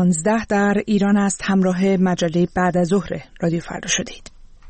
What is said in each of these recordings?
12 در ایران است. همراه مجله بعد از ظهر رادیو فردا شدید.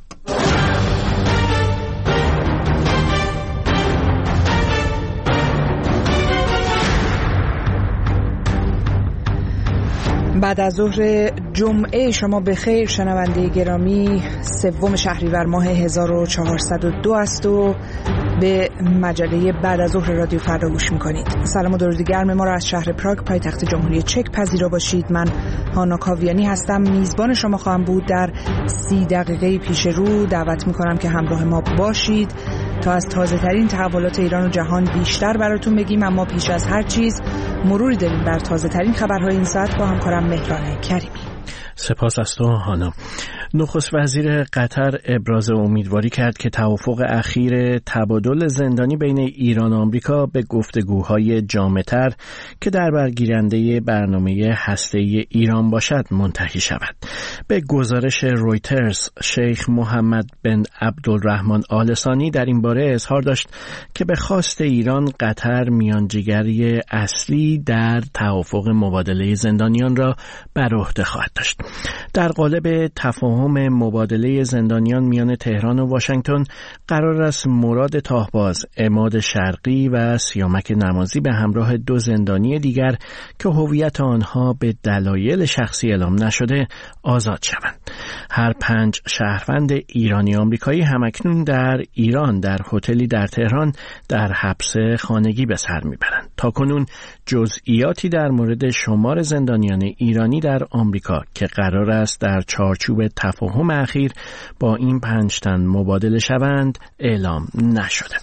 بعد از ظهر جمعه شما بخیر شنونده گرامی. 3 شهریور ماه 1402 است و به مجله بعد از ظهر رادیو فردا گوش میکنید. سلام و درود گرم ما را از شهر پراگ پایتخت جمهوری چک پذیرا باشید. من هانا کاویانی هستم، میزبان شما خواهم بود. در 30 دقیقه پیش رو دعوت میکنم که همراه ما باشید تا از تازه ترین تحولات ایران و جهان بیشتر براتون بگیم. اما پیش از هر چیز مروری داریم بر تازه ترین خبرهای این ساعت با همکارم مهران کریمی. سپاس از تو هانا. نخست وزیر قطر ابراز امیدواری کرد که توافق اخیر تبادل زندانی بین ایران و آمریکا به گفتگوهای جامع‌تر که در برگیرنده برنامه هسته‌ای ایران باشد منتهی شود. به گزارش رویترز، شیخ محمد بن عبدالرحمن آل ثانی در این باره اظهار داشت که به خواست ایران قطر میانجیگری اصلی در توافق مبادله زندانیان را بر عهده خواهد داشت. در قالب تفاهم مبادله زندانیان میان تهران و واشنگتن قرار است مراد تاهباز، عماد شرقی و سیامک نمازی به همراه 2 زندانی دیگر که هویت آنها به دلایل شخصی اعلام نشده آزاد شوند. هر 5 شهروند ایرانی آمریکایی همکنون در ایران در هتلی در تهران در حبس خانگی به سر میبرند. تاکنون جزئیاتی در مورد شمار زندانیان ایرانی در آمریکا که قرار است در چارچوب تفاهم اخیر با این 5 تن مبادله شوند اعلام نشده.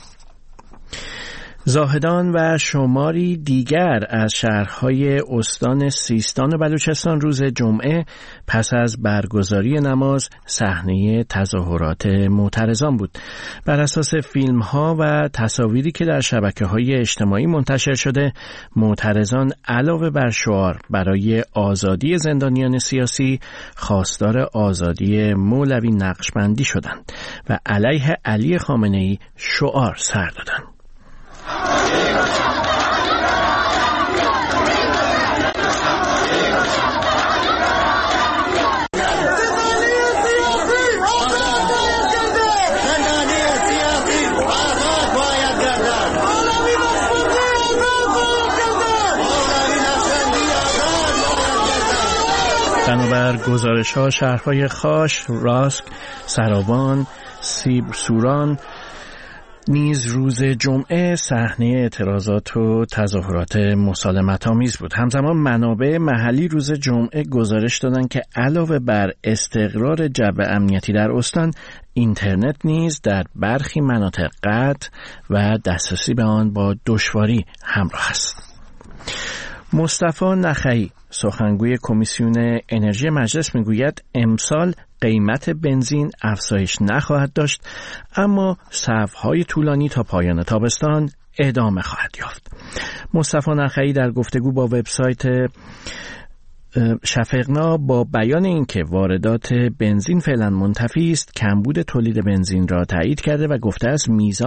زاهدان و شماری دیگر از شهرهای استان سیستان و بلوچستان روز جمعه پس از برگزاری نماز صحنه تظاهرات معترضان بود. بر اساس فیلم‌ها و تصاویری که در شبکه‌های اجتماعی منتشر شده، معترضان علاوه بر شعار برای آزادی زندانیان سیاسی، خواستار آزادی مولوی نقشبندی شدند و علیه علی خامنه‌ای شعار سر دادند. بنابر گزارش‌ها شهرهای خاش، راسک، سراوان، سیبسوران نیز روز جمعه صحنه اعتراضات و تظاهرات مسالمت‌آمیز بود. همزمان منابع محلی روز جمعه گزارش دادند که علاوه بر استقرار جو امنیتی در استان، اینترنت نیز در برخی مناطق قطع و دسترسی به آن با دشواری همراه است. مصطفی نخعی، سخنگوی کمیسیون انرژی مجلس، میگوید امسال قیمت بنزین افزایش نخواهد داشت، اما صف‌های طولانی تا پایان تابستان ادامه خواهد یافت. مصطفی نخعی در گفتگو با وبسایت شفقنا با بیان اینکه واردات بنزین فعلا منتفی است، کمبود تولید بنزین را تایید کرده و گفته است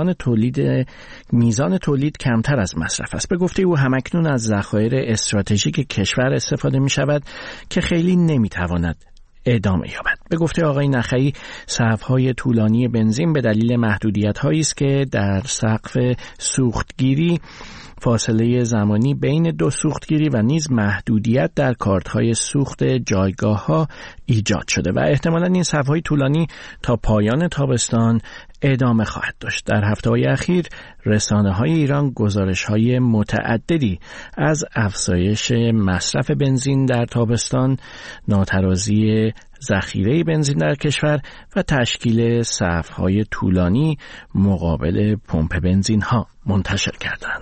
میزان تولید کمتر از مصرف است. به گفته او همکنون از ذخایر استراتژیک کشور استفاده می شود که خیلی نمی تواند ادامه یابد. به گفته آقای نخعی، صف‌های طولانی بنزین به دلیل محدودیت‌هایی است که در سقف سوختگیری، فاصله زمانی بین 2 سوختگیری و نیز محدودیت در کارت‌های سوخت جایگاه‌ها ایجاد شده و احتمالاً این صف‌های طولانی تا پایان تابستان ادامه خواهد داشت. در هفته‌های اخیر رسانه‌های ایران گزارش‌های متعددی از افزایش مصرف بنزین در تابستان، ناترازی ذخیره بنزین در کشور و تشکیل صف‌های طولانی مقابل پمپ بنزین‌ها منتشر کردند.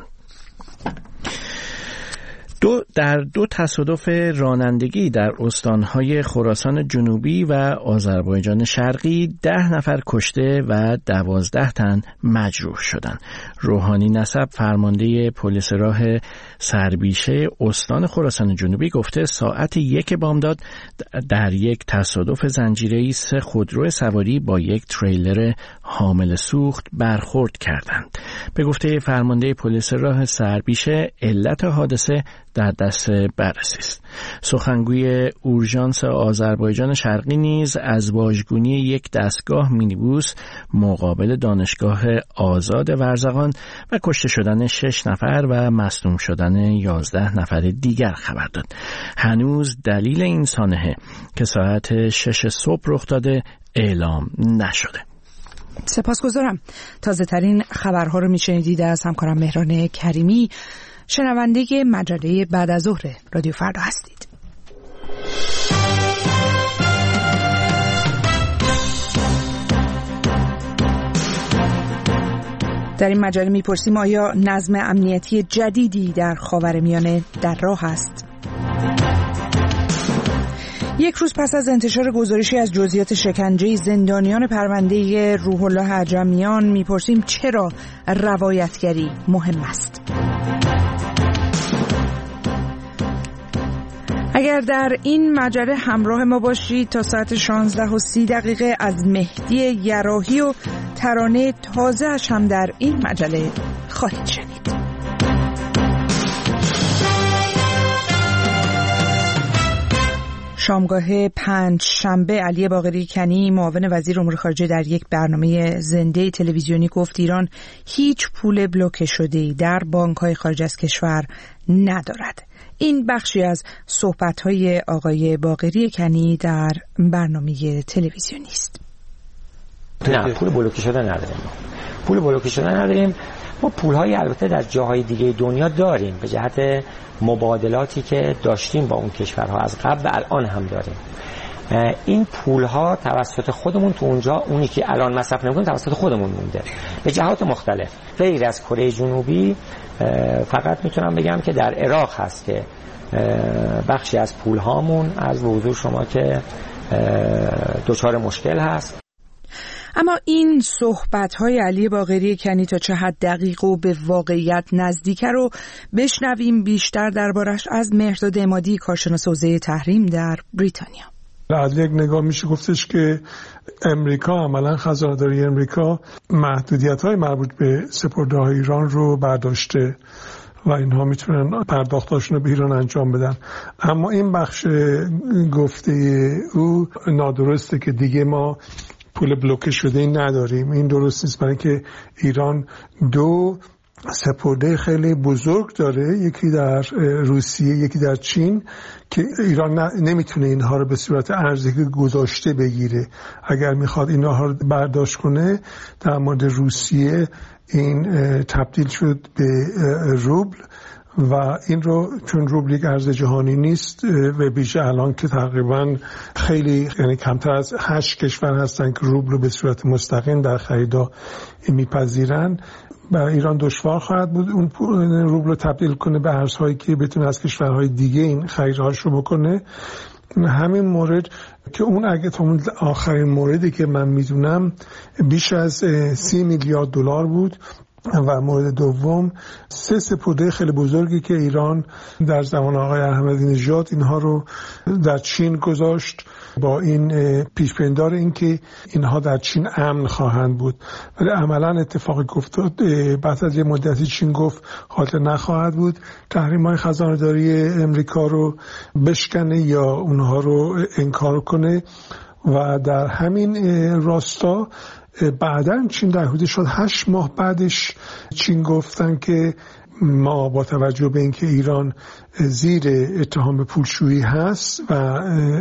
در 2 تصادف رانندگی در استانهای خراسان جنوبی و آذربایجان شرقی 10 نفر کشته و 12 تن مجروح شدند. روحانی نسب، فرمانده پلیس راه سربیشه استان خراسان جنوبی، گفته ساعت 1 بامداد در یک تصادف زنجیره‌ای 3 خودرو سواری با یک تریلر حامل سوخت برخورد کردند. به گفته فرمانده پلیس راه سربیشه علت حادثه در دست بررسی است. سخنگوی اورژانس آذربایجان شرقی نیز از واژگونی یک دستگاه مینیبوس مقابل دانشگاه آزاد ورزقان و کشته شدن 6 نفر و مصدوم شدن 11 نفر دیگر خبر داد. هنوز دلیل این سانحه که ساعت 6 صبح رخ داده اعلام نشده. سپاسگزارم. تازه ترین خبرها رو میشنیدید از همکارم مهران کریمی. شنونده مجله بعد از ظهر رادیو فردا هستید. در این مجله میپرسیم آیا نظم امنیتی جدیدی در خاورمیانه در راه است؟ یک روز پس از انتشار گزارشی از جزئیات شکنجه زندانیان پرونده روح الله عجمیان میپرسیم چرا روایتگری مهم است؟ اگر در این مجله همراه ما باشید تا ساعت 16:30 از مهدی یراحی و ترانه تازه‌اش هم در این مجله خواهید شنید. شامگاه پنجشنبه علی باقری کنی معاون وزیر امور خارجه در یک برنامه زنده تلویزیونی گفت ایران هیچ پول بلوکه شده‌ای در بانک‌های خارج از کشور ندارد. این بخشی از صحبت‌های آقای باقری کنی در برنامه تلویزیونی است. نه، پول بلوکه شده نداریم. پول بلوکه شده نداریم. ما پول‌های البته در جاهای دیگه دنیا داریم به جهت مبادلاتی که داشتیم با اون کشورها از قبل و الان هم داریم. این پول‌ها توسط خودمون تو اونجا اونی که الان مصرف نمی‌کنیم توسط خودمون مونده به جهات مختلف. غیر از کره جنوبی فقط میتونم بگم که در عراق هست که بخشی از پول‌هامون از حضور شما که دچار مشکل هست. اما این صحبت‌های علی باقری کنی تا چه حد دقیق و به واقعیت نزدیکه رو بشنویم بیشتر دربارش از مهرداد عمادی کارشناس حوزه تحریم در بریتانیا. از یک نگاه میشه گفتش که امریکا عملا خزانه‌داری امریکا محدودیت‌های مربوط به سپرده‌های ایران رو برداشته و اینها میتونن پرداختاشون رو به ایران انجام بدن. اما این بخش گفته او نادرسته که دیگه ما پول بلوکه شده این نداریم. این درست نیست، برای که ایران 2 سپرده خیلی بزرگ داره، یکی در روسیه یکی در چین که ایران نمیتونه اینها رو به صورت ارزی گذاشته بگیره. اگر میخواد اینها رو برداشت کنه در مورد روسیه این تبدیل شد به روبل و این رو چون روبل یک ارز جهانی نیست و بیش الان که تقریبا خیلی یعنی کمتر از 8 کشور هستن که روبل رو به صورت مستقیم در خریدا میپذیرن، برای ایران دشوار خواهد بود اون روبل رو تبدیل کنه به ارزهایی که بتونه از کشورهای دیگه این خریدهاش رو بکنه. همین مورد که اون اگه تا اون آخرین موردی که من میدونم بیش از 30 میلیارد دلار بود و مورد دوم 3 سپرده خیلی بزرگی که ایران در زمان آقای احمدی نژاد اینها رو در چین گذاشت با این پیش‌بینی این که اینها در چین امن خواهند بود، ولی عملا اتفاقی افتاد بعد از یه مدتی چین گفت حاضر نخواهد بود تحریم‌های خزانه‌داری امریکا رو بشکنه یا اونها رو انکار کنه و در همین راستا بعداً چین در حدود شد 8 ماه بعدش چین گفتن که ما با توجه به اینکه ایران زیر اتهام پولشویی هست و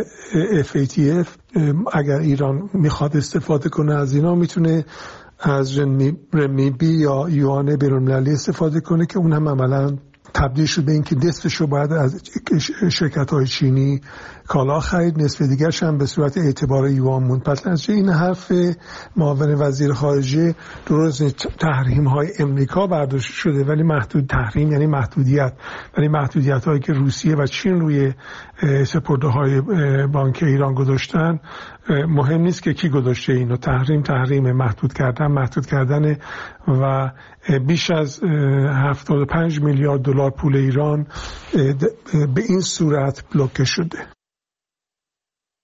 FATF اگر ایران میخواد استفاده کنه از اینا میتونه از رنمیبی یا یوان بین‌المللی استفاده کنه که اون هم عملاً تبدیل شد به اینکه نصفشو باید از شرکت‌های چینی کالا خرید، نصف دیگرش هم به صورت اعتبار یوان موند. پس از این حرف معاون وزیر خارجه درست تحریم‌های امریکا برداشته شده ولی محدود تحریم یعنی محدودیت، ولی محدودیت‌هایی که روسیه و چین روی سپرده‌های بانک ایران گذاشتن مهم نیست که کی گذاشته اینو. تحریم محدود کردن و بیش از 75 میلیارد دلار پول ایران به این صورت بلوکه شده.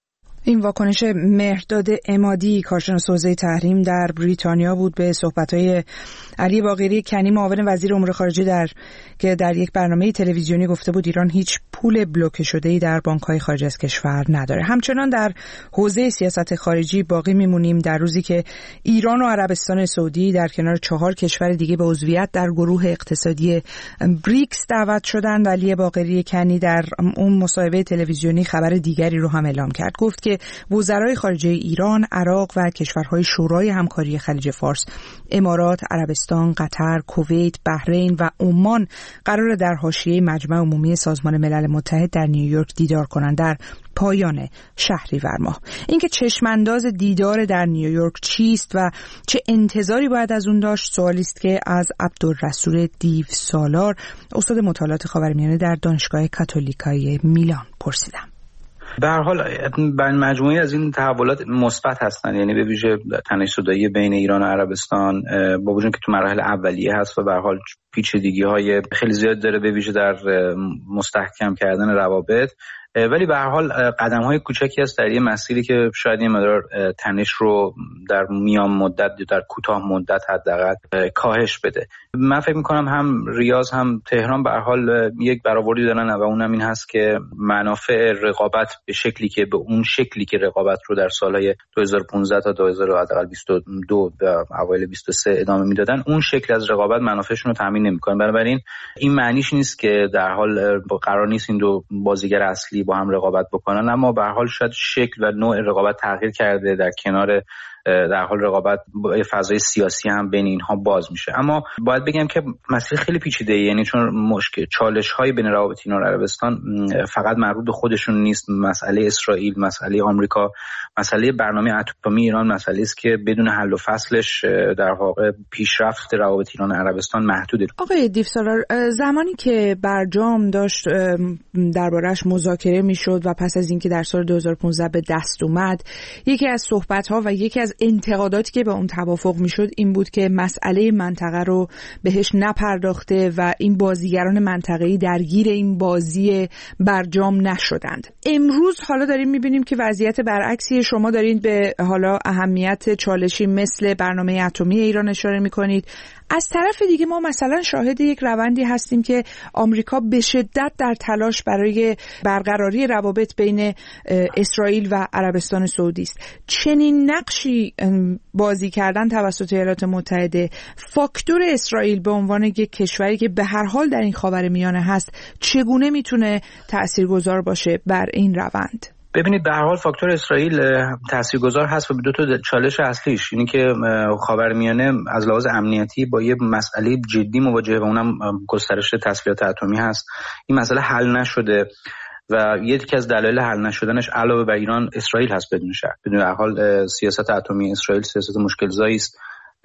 این واکنش مهرداد عمادی کارشناس حوزه تحریم در بریتانیا بود به صحبت‌های علی باقری کنی معاون وزیر امور خارجه که در یک برنامه تلویزیونی گفته بود ایران هیچ پول بلوکه شده‌ای در بانک‌های خارج از کشور نداره. همچنان در حوزه سیاست خارجی باقی میمونیم در روزی که ایران و عربستان سعودی در کنار 4 کشور دیگه به عضویت در گروه اقتصادی بریکس دعوت شدند. علی باقری کنی در اون مصاحبه تلویزیونی خبر دیگری رو هم اعلام کرد. گفت که وزرای خارجه ایران، عراق و کشورهای شورای همکاری خلیج فارس، امارات، عربستان، قطر، کویت، بحرین و عمان قرار در حاشیه مجمع عمومی سازمان ملل متحد در نیویورک دیدار کنند در پایان شهریور ماه. اینکه چشمانداز دیدار در نیویورک چیست و چه انتظاری باید از اون داشت سوالی است که از عبدالرسول دیو سالار، استاد مطالعات خاورمیانه در دانشگاه کاتولیکای میلان پرسیدم. به هر حال مجموعه از این تحولات مثبت هستند، یعنی به ویژه تنش‌زدایی بین ایران و عربستان با وجود که تو مراحل اولیه هست و به هر حال پیچیدگی‌های خیلی زیاد داره به ویژه در مستحکم کردن روابط، ولی به هر حال قدم‌های کوچکی است در یه مسیری که شاید این مقدار تنش رو در میان مدت یا در کوتاه مدت حداقل کاهش بده. من فکر می‌کنم هم ریاض هم تهران به هر حال یک برآوردی دارن و اونم این هست که منافع رقابت به شکلی که به اون شکلی که رقابت رو در سال‌های 2015 تا 2022 و اوایل 23 ادامه میدادن، اون شکل از رقابت منافعشون رو تامین نمی‌کنه. بنابراین این معنیش نیست که در حال قرار نیست این دو بازیگر اصلی با هم رقابت بکنن، اما به هر حال شاید شکل و نوع رقابت تغییر کرده، در کنار در حال رقابت فضای سیاسی هم بین اینها باز میشه. اما باید بگم که مسئله خیلی پیچیده، یعنی چون مشکل چالش‌های بین روابط ایران و عربستان فقط مربوط به خودشون نیست. مسئله اسرائیل، مسئله آمریکا، مسئله برنامه اتمی ایران مسئله است که بدون حل و فصلش در واقع پیشرفت روابط ایران و عربستان محدوده. آقای دیو سالار، زمانی که برجام داشت دربارش مذاکره میشد و پس از اینکه در سال 2015 به دست اومد، یکی از صحبت‌ها و یکی از انتقاداتی که به اون توافق میشد این بود که مسئله منطقه رو بهش نپرداخته و این بازیگران منطقه‌ای درگیر این بازی برجام نشدند. امروز حالا داریم میبینیم که وضعیت برعکسی، شما دارین به حالا اهمیت چالشی مثل برنامه اتمی ایران اشاره میکنید. از طرف دیگه ما مثلا شاهد یک روندی هستیم که آمریکا به شدت در تلاش برای برقراری روابط بین اسرائیل و عربستان سعودی است. چنین نقشی بازی کردن توسط ایالات متحده، فاکتور اسرائیل به عنوان یک کشوری که به هر حال در این خاورمیانه هست، چگونه میتونه تاثیرگذار باشه بر این روند؟ ببینید، به هر حال فاکتور اسرائیل تاثیرگذار هست و به دو تا چالش اصلیش اینه که خاورمیانه از لحاظ امنیتی با یه مسئله جدی مواجهه و اونم گسترش تسلیحات اتمی هست. این مسئله حل نشده و یکی از دلایل حل نشدنش علاوه بر ایران اسرائیل هست. بدون شک، بدون هر حال سیاست اتمی اسرائیل سیاست مشکل‌زایی است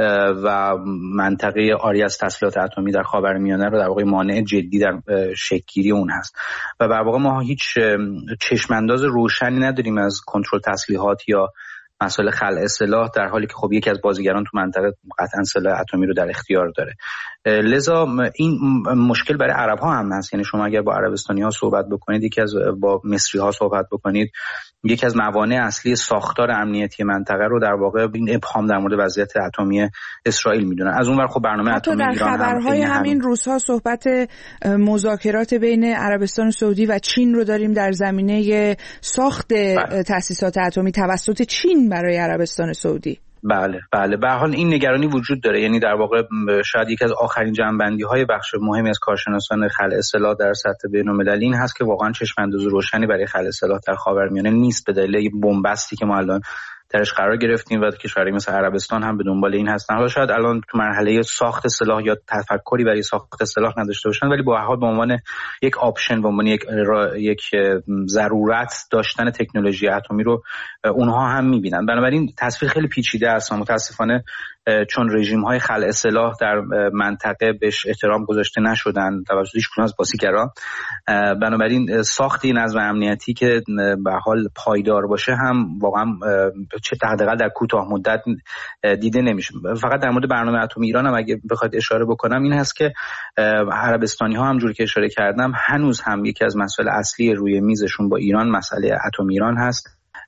و منطقه آری از تسلیحات اتمی در خاورمیانه رو در واقع مانع جدی در شکل‌گیری اون هست و در واقع ما هیچ چشمانداز روشنی نداریم از کنترل تسلیحات یا مسائل خلع سلاح، در حالی که خب یکی از بازیگران تو منطقه قطعا سلاح اتمی رو در اختیار داره. لذا این مشکل برای عرب ها هم هست. یعنی شما اگر با عربستانی ها صحبت بکنید، با مصری ها صحبت بکنید، یکی از موانع اصلی ساختار امنیتی منطقه رو در واقع این ابهام در مورد وضعیت اتمی اسرائیل میدونن. از اون ور خب برنامه اتمی ایران هم خبرهای همین روزها صحبت مذاکرات بین عربستان سعودی و چین رو داریم در زمینه ساخت تأسیسات اتمی توسط چین برای عربستان سعودی. بله به هر حال این نگرانی وجود داره. یعنی در واقع شاید یکی از آخرین جنبندی‌های بخش مهمی از کارشناسان خلع سلاح در سطح بین‌المللی این هست که واقعا چشم‌انداز روشنی برای خلع سلاح در خاورمیانه نیست به دلیل بنبستی که ما الان درش قرار گرفتیم و کشوری مثل عربستان هم به دنبال این هستن. حالا شاید الان تو مرحله ساخت سلاح یا تفکری برای ساخت سلاح نداشته باشن، ولی با هر حال به عنوان یک آپشن، به عنوان یک ضرورت داشتن تکنولوژی اتمی رو اونها هم می‌بینن. بنابراین تصویر خیلی پیچیده است. متاسفانه چون رژیم‌های خلع سلاح در منطقه بهش احترام گذاشته نشدن توسط هیچکدوم از بازیگران، بنابراین ساخت این نظم امنیتی که به حال پایدار باشه هم واقعا چه حداقل در کوتاه مدت دیده نمیشه. فقط در مورد برنامه اتمی ایران هم اگه بخواد اشاره بکنم این هست که عربستانی‌ها همونجوری که اشاره کردم هنوز هم یکی از مسائل اصلی روی میزشون با ایران مسئله اتمی ایران هست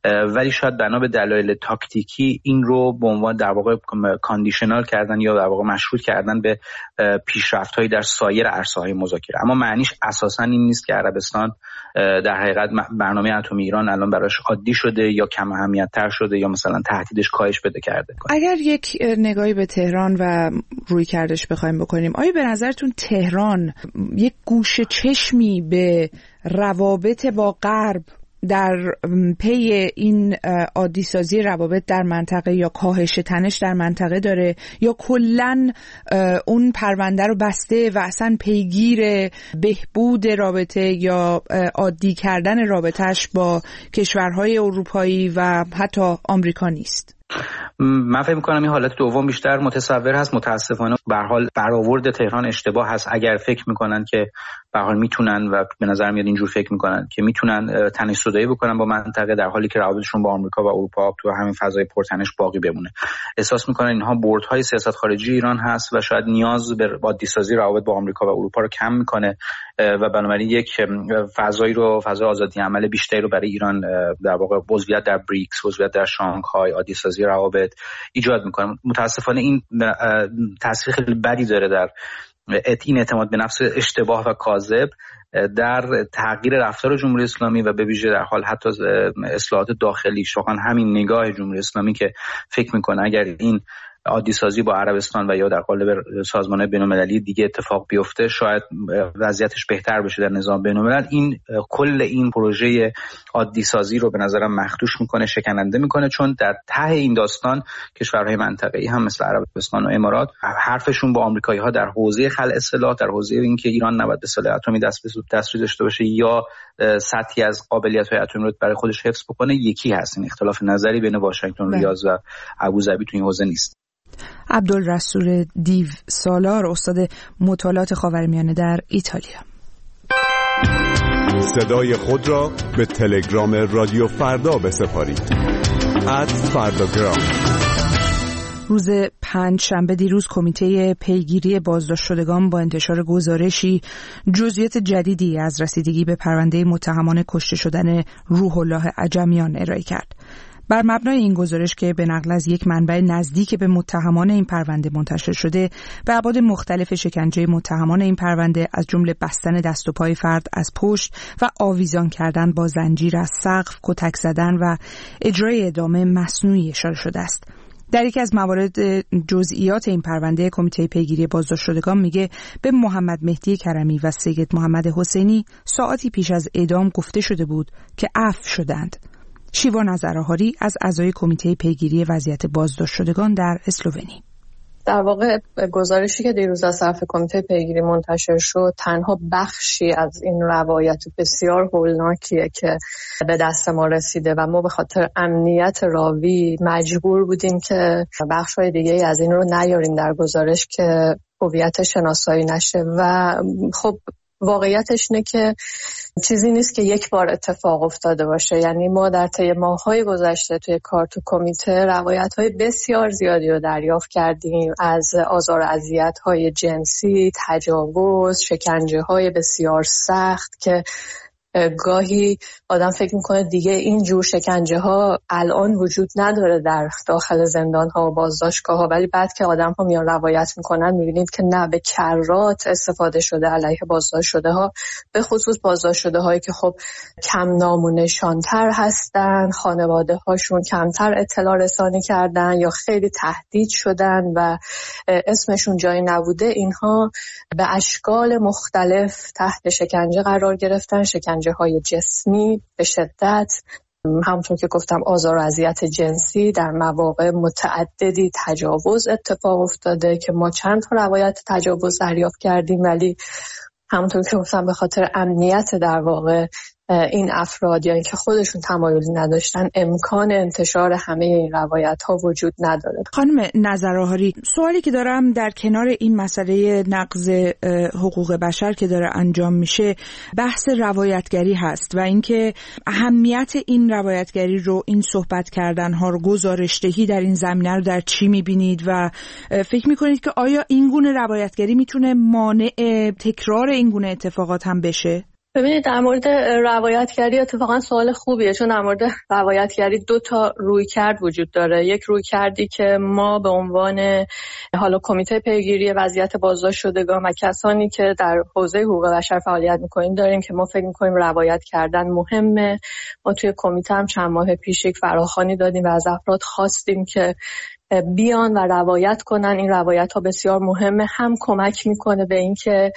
ولی شاید بنا به دلایل تاکتیکی این رو به عنوان در واقع کاندیشنال کردن یا در واقع مشروط کردن به پیشرفت‌هایی در سایر عرصه‌های مذاکره. اما معنیش اساساً این نیست که عربستان در حقیقت برنامه اتمی ایران الان براش عادی شده یا کم اهمیت‌تر شده یا مثلا تهدیدش کاهش پیدا کرده. اگر یک نگاهی به تهران و رویکردش بخوایم بکنیم، آیا به نظرتون تهران یک گوشه چشمی به روابط با غرب در پی این عادی سازی روابط در منطقه یا کاهش تنش در منطقه داره، یا کلاً اون پرونده رو بسته و اصلا پیگیر بهبود رابطه یا عادی کردن رابطهش با کشورهای اروپایی و حتی آمریکا نیست؟ من فکر می‌کنم این حالت دوم بیشتر متصور هست. متاسفانه به هر حال برآورد تهران اشتباه هست. اگر فکر می‌کنن که به هر حال میتونن و به نظر میاد اینجور فکر می‌کنن که میتونن تنش‌زدایی بکنن با منطقه، در حالی که روابطشون با آمریکا و اروپا تو همین فضای پرتنش باقی بمونه. احساس می‌کنن اینها بردهای سیاست خارجی ایران هست و شاید نیاز به عادی‌سازی روابط با آمریکا و اروپا رو کم می‌کنه و بنابراین یک فضای آزادی عمل بیشتری رو برای ایران در واقع عضویت در بریکس، عضویت در شانگهای، عادی‌سازی روابط ایجاد میکنه. متاسفانه این تاثیر خیلی بدی داره در این اعتماد به نفس اشتباه و کاذب در تغییر رفتار جمهوری اسلامی و به ویژه در حال حتی اصلاحات داخلی. واقعا همین نگاه جمهوری اسلامی که فکر میکنه اگر این عادی سازی با عربستان و یا در قالب سازمان بین‌المللی دیگه اتفاق بیفته شاید وضعیتش بهتر بشه در نظام بین‌الملل، این کل این پروژه عادی سازی رو به نظرم مخدوش میکنه، شکننده میکنه، چون در ته این داستان کشورهای منطقه‌ای هم مثل عربستان و امارات حرفشون با آمریکایی‌ها در حوزه خلع سلاح، در حوزه اینکه ایران نباید به سلاح اتمی دسترسی داشته باشه یا سطحی از قابلیت‌های اتمی رو برای خودش حفظ بکنه یکی هست. این اختلاف نظری بین واشنگتن، ریاض و ابوظبی تو این حوزه نیست. عبدالرسول دیو سالار، استاد مطالعات خاورمیانه در ایتالیا. صدای خود را به تلگرام رادیو فردا بسپارید. @فرداگرام. روز پنجشنبه دیروز کمیته پیگیری بازداشت شدگان با انتشار گزارشی جزئیات جدیدی از رسیدگی به پرونده متهمان کشته شدن روح الله عجمیان ارائه کرد. بر مبنای این گزارش که به نقل از یک منبع نزدیک به متهمان این پرونده منتشر شده، به ابعاد مختلف شکنجه متهمان این پرونده از جمله بستن دست و پای فرد از پشت و آویزان کردن با زنجیر از سقف، کتک زدن و اجرای اعدام مصنوعی اشاره شده است. در یکی از موارد جزئیات این پرونده کمیته پیگیری بازداشت شدگان میگه به محمد مهدی کرمی و سید محمد حسینی ساعتی پیش از اعدام گفته شده بود که عفو شدند. شیوا نظرآهاری از اعضای کمیته پیگیری وضعیت بازداشت شدگان در اسلوونی: در واقع گزارشی که دیروز از طرف کمیته پیگیری منتشر شد تنها بخشی از این روایت بسیار هولناکیه که به دست ما رسیده و ما به خاطر امنیت راوی مجبور بودیم که بخش‌های دیگه از این رو نیاریم در گزارش که هویت شناسایی نشه و خب واقعیتش اینه که چیزی نیست که یک بار اتفاق افتاده باشه. یعنی ما در طی ماه‌های گذشته توی کار تو کمیته روایت‌های بسیار زیادی رو دریافت کردیم از آزار و اذیت‌های جنسی، تجاوز، شکنجه‌های بسیار سخت که گاهی آدم فکر میکنه دیگه این جور شکنجه ها الان وجود نداره در داخل زندان ها و بازداشتگاه ها، ولی بعد که آدم ها میان روایت میکنن میبینید که نه، به کرات استفاده شده علیه بازداشت شده ها، به خصوص بازداشت شده هایی که خب کم نام و نشانتر هستن، خانواده هاشون کمتر اطلاع رسانی کردن یا خیلی تهدید شدن و اسمشون جایی نبوده. اینها به اشکال مختلف تحت شکنجه قرار گرفتن، شکنجه های جسمی به شدت، همونطور که گفتم آزار و اذیت جنسی، در مواقع متعددی تجاوز اتفاق افتاده که ما چند تا روایت تجاوز دریافت کردیم، ولی همونطور که گفتم به خاطر امنیت در واقع این افراد یا اینکه خودشون تمایلی نداشتن امکان انتشار همه این روایت ها وجود نداره. خانم نظرآهاری، سوالی که دارم در کنار این مسئله نقض حقوق بشر که داره انجام میشه، بحث روایتگری هست و اینکه اهمیت این روایتگری رو، این صحبت کردن ها رو، گزارشدهی در این زمینه رو در چی میبینید و فکر میکنید که آیا این گونه روایتگری میتونه مانع تکرار این گونه اتفاقات هم بشه؟ ببینید در مورد روایتگری اتفاقا سوال خوبیه، چون در مورد روایتگری 2 تا رویکرد وجود داره. یک رویکردی که ما به عنوان حالا کمیته پیگیری وضعیت بازداشت شدگان و کسانی که در حوزه حقوق بشر فعالیت می‌کنیم داریم که ما فکر می‌کنیم روایت کردن مهمه. ما توی کمیته هم چند ماه پیش یک فراخوانی دادیم و از افراد خواستیم که بیان و روایت کنن. این روایت ها بسیار مهمه، هم کمک میکنه به اینکه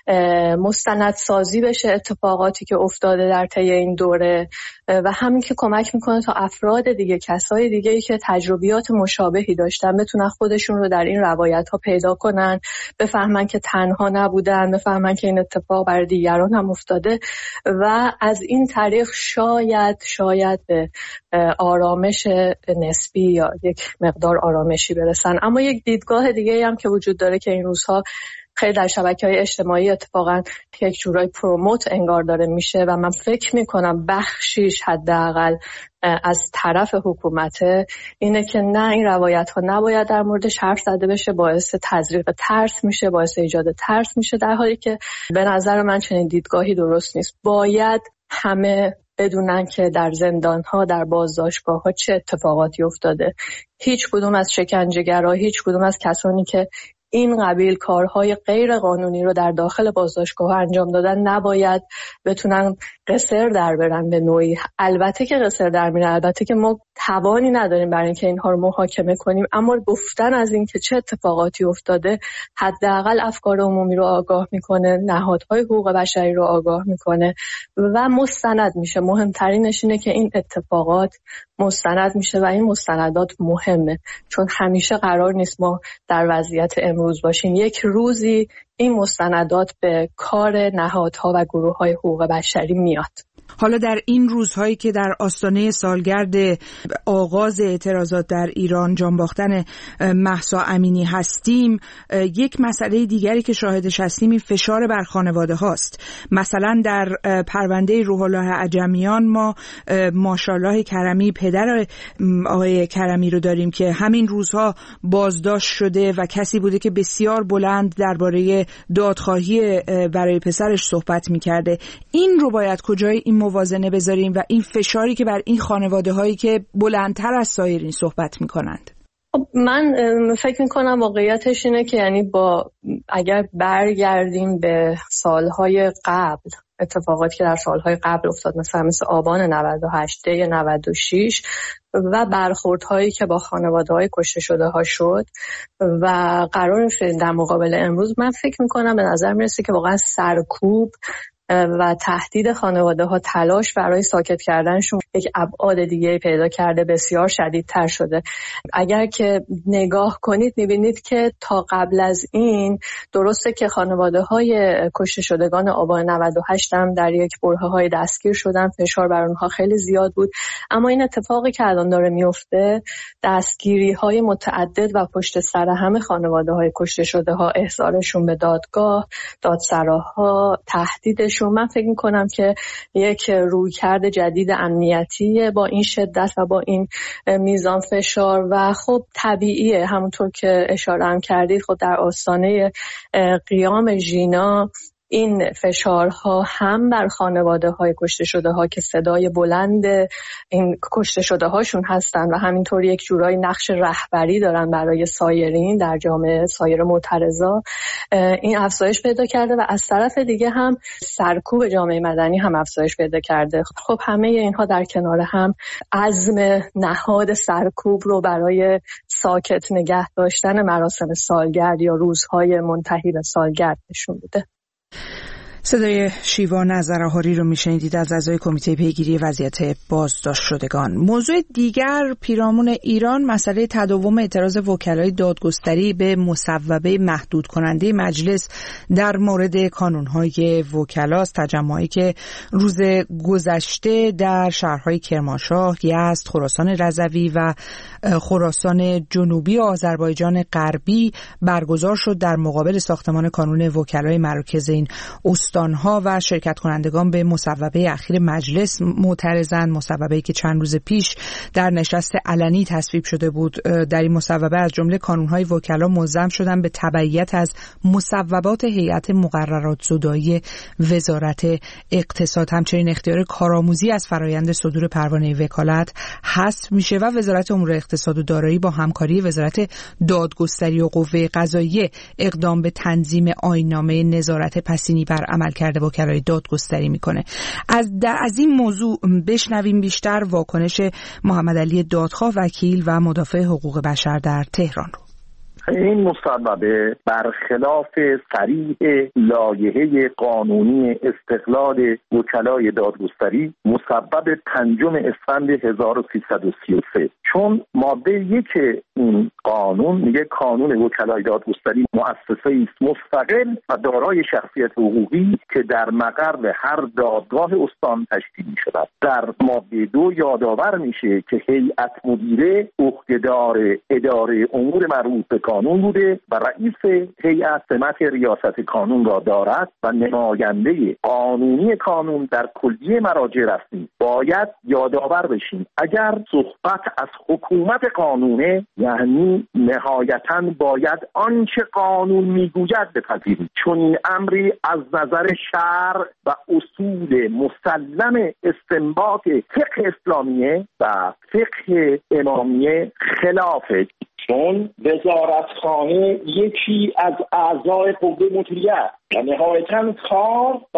مستندسازی بشه اتفاقاتی که افتاده در طی این دوره و همین که کمک میکنه تا افراد دیگه، کسای دیگه‌ای که تجربیات مشابهی داشتن بتونن خودشون رو در این روایت ها پیدا کنن، بفهمن که تنها نبودن، بفهمن که این اتفاق برای دیگران هم افتاده و از این طریق شاید به آرامش نسبی یا یک مقدار آرامشی برسن. اما یک دیدگاه دیگه هم که وجود داره که این روزها خیلی در شبکه‌های اجتماعی اتفاقا یک جورای پروموت انگار داره میشه و من فکر میکنم بخشیش حداقل از طرف حکومته اینه که نه، این روایت ها نباید در موردش حرف زده بشه، باعث تزریق ترس میشه، باعث ایجاد ترس میشه، در حالی که به نظر من چنین دیدگاهی درست نیست. باید همه بدونن که در زندان‌ها، در بازداشتگاه‌ها چه اتفاقاتی افتاده. هیچ کدوم از شکنجه‌گرها، هیچ کدوم از کسانی که این قبیل کارهای غیر قانونی رو در داخل بازداشتگاه انجام دادن نباید بتونن قصر در برن به نوعی. البته که قصر در میرن، البته که ما توانی نداریم برای اینکه اینها رو محاکمه کنیم، اما گفتن از این که چه اتفاقاتی افتاده حداقل افکار عمومی رو آگاه میکنه، نهادهای حقوق بشری رو آگاه میکنه و مستند میشه. مهمترینش اینه که این اتفاقات مستند میشه و این مستندات مهمه، چون همیشه قرار نیست ما در وضعیت امروز باشیم. یک روزی این مستندات به کار نهادها و گروه‌های حقوق بشری میاد. حالا در این روزهایی که در آستانه سالگرد آغاز اعتراضات در ایران، جان باختن مهسا امینی هستیم، یک مسئله دیگری که شاهدش هستیم این فشار بر خانواده هاست. مثلا در پرونده روح الله عجمیان ما ماشاءالله کرمی، پدر آقای کرمی رو داریم که همین روزها بازداشت شده و کسی بوده که بسیار بلند درباره دادخواهی برای پسرش صحبت می‌کرده. این رو باید کجای این موازنه بذاریم و این فشاری که بر این خانواده هایی که بلندتر از سایرین صحبت میکنند؟ من فکر میکنم واقعیتش اینه که یعنی اگر برگردیم به سالهای قبل، اتفاقاتی که در سالهای قبل افتاد مثل آبان 98، دی 96 و برخوردهایی که با خانواده‌های کشته شده ها شد و قرار در مقابل امروز، من فکر میکنم به نظر میرسه که واقعا سرکوب و تهدید خانواده ها، تلاش برای ساکت کردنشون یک ابعاد دیگه پیدا کرده، بسیار شدیدتر شده. اگر که نگاه کنید میبینید که تا قبل از این درسته که خانواده های کشته شدگان آبان 98 هم در یک برهه های دستگیر شدن، فشار بر اونها خیلی زیاد بود، اما این اتفاقی که الان داره میفته، دستگیری های متعدد و پشت سر همه خانواده های کشته شده ها، احضارشون به دادگاه، دادسراها، تهدیدشون، من فکر میکنم که یک رویکرد جدید امنیتی با این شدت و با این میزان فشار و خب طبیعیه، همونطور که اشاره هم کردید، خب در آستانه قیام ژینا این فشارها هم بر خانواده های کشته شده ها که صدای بلند این کشته شده هاشون هستن و همینطور یک جورایی نقش رهبری دارن برای سایرین در جامعه، سایر معترضا، این افزایش پیدا کرده و از طرف دیگه هم سرکوب جامعه مدنی هم افزایش پیدا کرده. خب همه اینها در کنار هم عزم نهاد سرکوب رو برای ساکت نگه داشتن مراسم سالگرد یا روزهای منتهی به سالگرد نشون میده. صدای شیوا نظرآهاری رو میشنیدید از اعضای کمیته پیگیری وضعیت بازداشت شدگان. موضوع دیگر پیرامون ایران مسئله تداوم اعتراض وکلای دادگستری به مصوبه محدود کننده مجلس در مورد کانون‌های وکلاست. تجمعی که روز گذشته در شهرهای کرمانشاه، یزد، خراسان رضوی و خراسان جنوبی و آذربایجان غربی برگزار شد در مقابل ساختمان کانون وکلای مراکز این استان استانها و شرکت کنندگان به مصوبه اخیر مجلس معترضند. مصوبه‌ای که چند روز پیش در نشست علنی تصویب شده بود. در این مصوبه از جمله کانون‌های وکلا ملزم شدن به تبعیت از مصوبات هیئت مقررات زدایی وزارت اقتصاد. همچنین اختیار کارآموزی از فرایند صدور پروانه وکالت حذف میشه و وزارت امور اقتصاد و دارایی با همکاری وزارت دادگستری و قوه قضاییه اقدام به تنظیم آیین‌نامه نظارت پسینی بر عملکرد وکلای دادگستری میکنه. از این موضوع بشنویم بیشتر واکنش محمد علی دادخواه، وکیل و مدافع حقوق بشر در تهران رو. این مصوبه برخلاف صریح لایحه قانونی استقلال وکلای دادگستری مصوب 5 اسفند 1333، چون ماده 1 این قانون میگه کانون وکلای دادگستری مؤسسه‌ای است مستقل و دارای شخصیت حقوقی که در مقر هر دادگاه استان تشکیل می‌شود. در ماده 2 یادآور میشه که هیئت مدیره عهده‌دار اداره امور مربوط به قانون بوده و رئیس هیئت سمت ریاست قانون را دارد و نماینده قانونی قانون در کلیه مراجع رسمی. باید یادآور بشیم اگر صحبت از حکومت قانونه یعنی نهایتاً باید آنچه قانون میگوید بپذیریم، چون این امری از نظر شرع و اصول مسلم استنباط فقه اسلامیه و فقه امامیه خلافه، چون وزارتخانه یکی از اعضای قوه مدیریه و نهایتاً کار و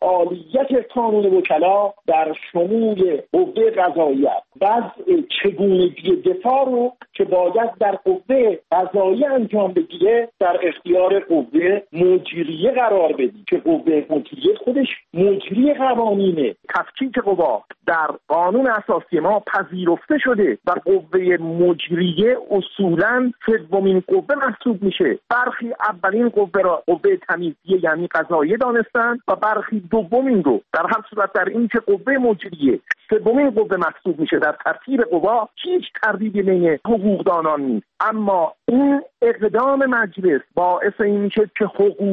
فعالیت کانون وکلا در شمول قوه قضاییه. وضع چگونگی دفاع رو که باید در قوه قضاییه انجام بگیره در اختیار قوه مجریه قرار بدی که قوه مجریه خودش مجری قوانینه. تفکیک قوا در قانون اساسی ما پذیرفته شده و قوه مجریه اصولاً سومین قوه محسوب میشه. برخی اولین قوه را قوه تمیزیه یعنی قضاییه دانستند و برخی دومین رو. در هر صورت در این که قوه مجریه سومین قوه محسوب میشه در ترتیب قوا هیچ تردیدی بین حقوقدانان نیست. اما این اقدام مجلس باعث این میشه که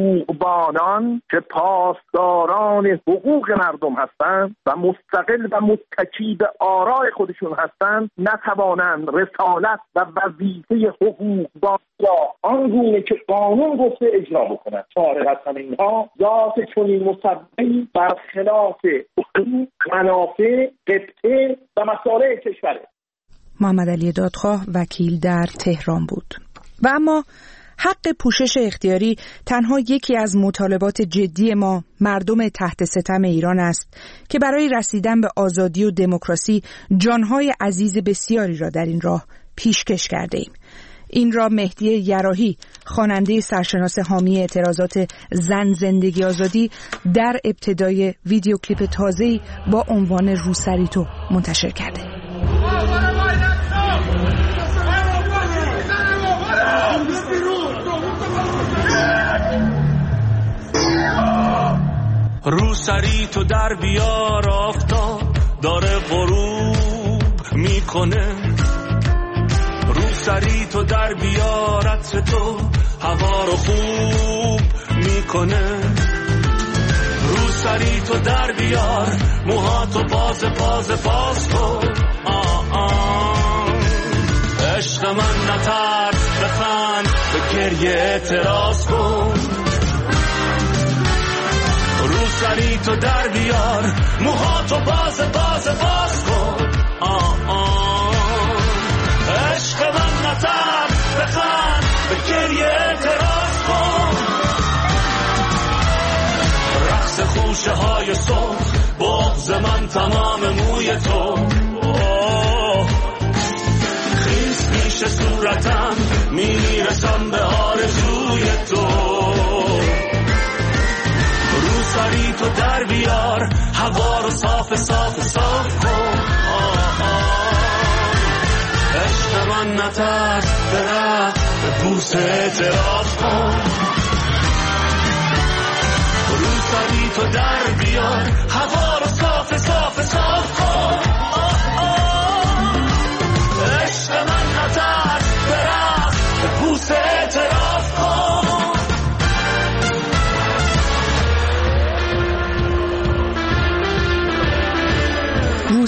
حقوقبانان که پاسداران حقوق مردم هستند و مستقل و متکی به آراء خودشون هستند نتوانند رسالت و وظیفه حقوقبان را آنگونه که قانون گفته اجرا بکنند. فارغ از همه اینها ذات چنین مصوبه‌ای برخلاف حقوق، منافع، قبطه و مصالح کشوره. محمد علی دادخواه وکیل در تهران بود. و اما حق پوشش اختیاری تنها یکی از مطالبات جدی ما مردم تحت ستم ایران است که برای رسیدن به آزادی و دموکراسی جانهای عزیز بسیاری را در این راه پیشکش کرده ایم. این را مهدی یراحی، خواننده سرشناس حامی اعتراضات زن زندگی آزادی، در ابتدای ویدیو کلیپ تازه‌ای با عنوان روسری تو منتشر کرده. روسری تو در بیار، آفتاب داره غروب میکنه. روسری تو در بیار، عطر تو هوا رو خوب میکنه. روسری تو در بیار، موهاتو باز کن. عشق من نترس، بخند، به گریه اعتراض کن. روسری تو در بیار، موهاتو باز کن. عشق من نترس، بخند، به گریه اعتراض کن. رقص خوشه های صبح، بغض من تمام موی تو. خیس میشه صورتم، میرسم به آرزوی تو. روسری تو در بیار، هوا رو صاف کن. عشق من نترس، برقص، به بوسه اعتراف کن. روسری تو در بیار، هوا رو صاف کن. عشق من نترس، برقص، به بوسه اعتراف کن.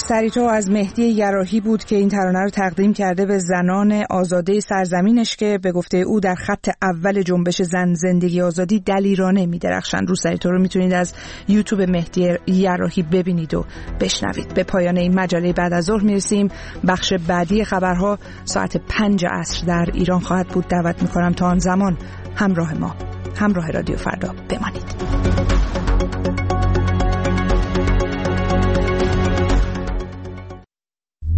سریتا از مهدی یراحی بود که این ترانه رو تقدیم کرده به زنان آزاده سرزمینش که به گفته او در خط اول جنبش زن زندگی آزادی دلیرانه می‌درخشند. رو سریتا رو میتونید از یوتیوب مهدی یراحی ببینید و بشنوید. به پایان این مجله بعد از ظهر میرسیم. بخش بعدی خبرها ساعت 5 عصر در ایران خواهد بود. دعوت میکنم تا آن زمان همراه ما، همراه رادیو فردا بمانید.